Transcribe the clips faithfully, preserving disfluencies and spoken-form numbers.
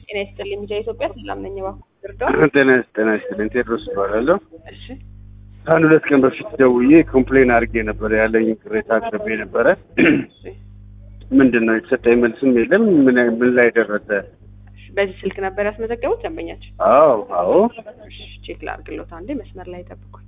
ጤና ይስጥልኝ ሚዲያ ኢትዮጵያ ሰላም ነኝ ባኩ ድርዶ ጤና ጤና ይስጥልኝ ቴድሮስ ባላለው እሺ አንድ ሁለት ቀን በፊት ደውዬ ኮምፕሌን አድርጌ ነበር ያለኝ ቅሬታ አቅርቤ ነበር ምንድነው የተሰጠኝ መልስም የለም ምን ምን ላይ ደረሰ በዚህ ስልክ ነበር ያስመዘገቡት ደንበኛችን አዎ አዎ እሺ ቼክ ላድርግልዎት አንዴ መስመር ላይ ተጠብቁኝ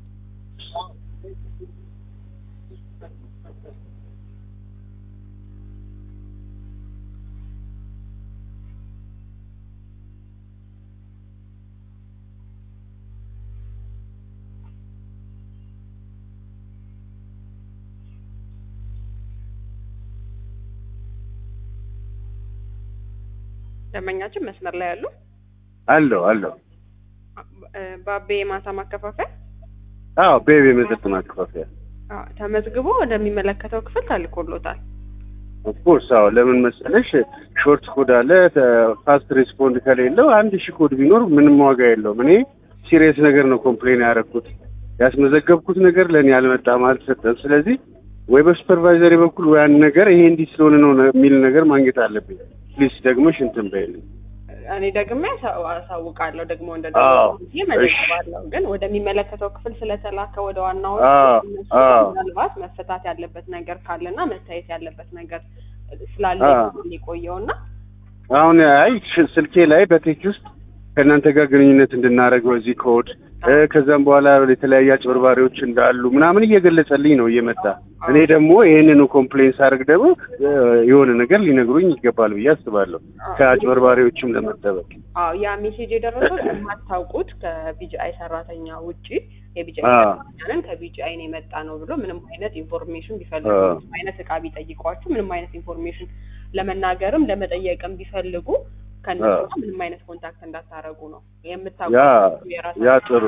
ደንበኛችን መስመር ላይ ያሉ አሎ አሎ ባቤ ማታ ማከፋፈያ አዎ ቤቢ መጠጥ ማከፋፈያ አዎ ተመዝግቦ ወደሚመለከተው ክፍል ታልቆሎታል ኦፍኮርስ አዎ ለምን መሰለሽ ሾርት ኮድ አለ ፋስት ሪስፖንድ ከሌለው አንድ ሺህ ኮድ ቢኖር ምንም ዋጋ የለውም እኔ ሲሪየስ ነገር ነው ኮምፕሌን ያደረኩት ያስመዘገብኩት ነገር ለኔ አልመጣም አልሰጠም ስለዚህ ወይ በሱፐርቫይዘር በኩል ወይ አንድ ነገር ይሄ እንዲህ ስለሆነ ነው የሚል ነገር ማግኘት አለብኝ ፕሊስ ደግመሽ እንትን በይልኝ እኔ ደግሜ አሳውቃለሁ ደግሞ እንደዚህ ይመለከታለሁ ግን ወደሚመለከተው ክፍል ስለተላከ ወደ ዋናው ምናልባት መፈታት ያለበት ነገር ካለና መታየት ያለበት ነገር ስላለ ሊቆየውና አሁን አይ ስልኬ ላይ በቴክ ውስጥ ከእናንተ ጋር ግንኙነት እንድናደርገው እዚህ ኮድ ከዛም በኋላ የተለያየ አጭበርባሪዎች እንዳሉ ምናምን እየገለጸልኝ ነው እየመጣ እኔ ደግሞ ይሄንኑ ኮምፕሌንስ አድርግ ደግሞ የሆነ ነገር ሊነግሩኝ ይገባል ብዬ አስባለሁ ከአጭበርባሪዎችም ለመጠበቅ አዎ ያ ሜሴጅ የደረሰው የማታውቁት ከቢጂአይ ሰራተኛ ውጪ የቢጂአይ ሰራተኛን ከቢጂአይ ነው የመጣ ነው ብሎ ምንም አይነት ኢንፎርሜሽን ቢፈልጉ ምንም አይነት ዕቃ ቢጠይቋችሁ ምንም አይነት ኢንፎርሜሽን ለመናገርም ለመጠየቅም ቢፈልጉ ከነሱ ምንም አይነት ኮንታክት እንዳታረጉ ነው የምታውቁት ያ ጥሩ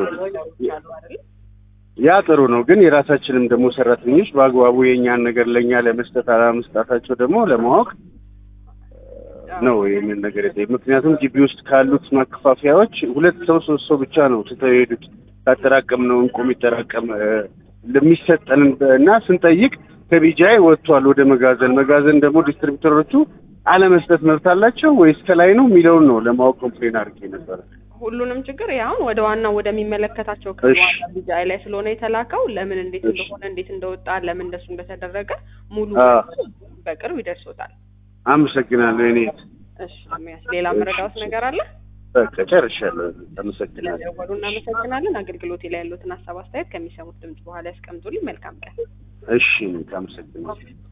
ያ ጥሩ ነው ግን የራሳችንም ደግሞ ሰራተኞች በአግባቡ የኛን ነገር ለኛ ለመስጠት አላመስጣታቸው ደግሞ ለማወቅ ነው ይሄንን ነገር እዚህ ምክንያቱም ግቢ ውስጥ ካሉት ማከፋፈያዎች ሁለት ሰው ሶስት ሰው ብቻ ነው ተተይዱት ታጠራቀም ነው እንቆም ይተራቀም ለሚሰጠን እና ስንጠይቅ ከቢጂአይ ወጥቷል ወደ መጋዘን መጋዘን ደግሞ ዲስትሪቢዩተሮቹ አለመስጠት መብት አላቸው ወይስ ከላይ ነው የሚለውን ነው ለማወቅ ኮምፕሌን አድርጌ ነበር ሁሉንም ችግር ያው ወደ ዋናው ወደሚመለከታቸው ከዋና ቢጂአይ ላይ ስለሆነ የተላከው ለምን እንዴት እንደሆነ እንዴት እንደወጣ ለምን እንደሱ እንደተደረገ ሙሉ በቅርብ ይደርሶታል አመሰግናለሁ እኔ እሺ አሜን ሌላ መረዳት ነገር አለ በቃ ጨርሻለሁ አመሰግናለሁ ወሉና አመሰግናለን አገልግሎት ላይ ያሉትን ሐሳብ አስተያየት ከሚሰሙት ድምጽ በኋላ ያስቀምጡልኝ መልካም ቀን እሺ አመሰግናለሁ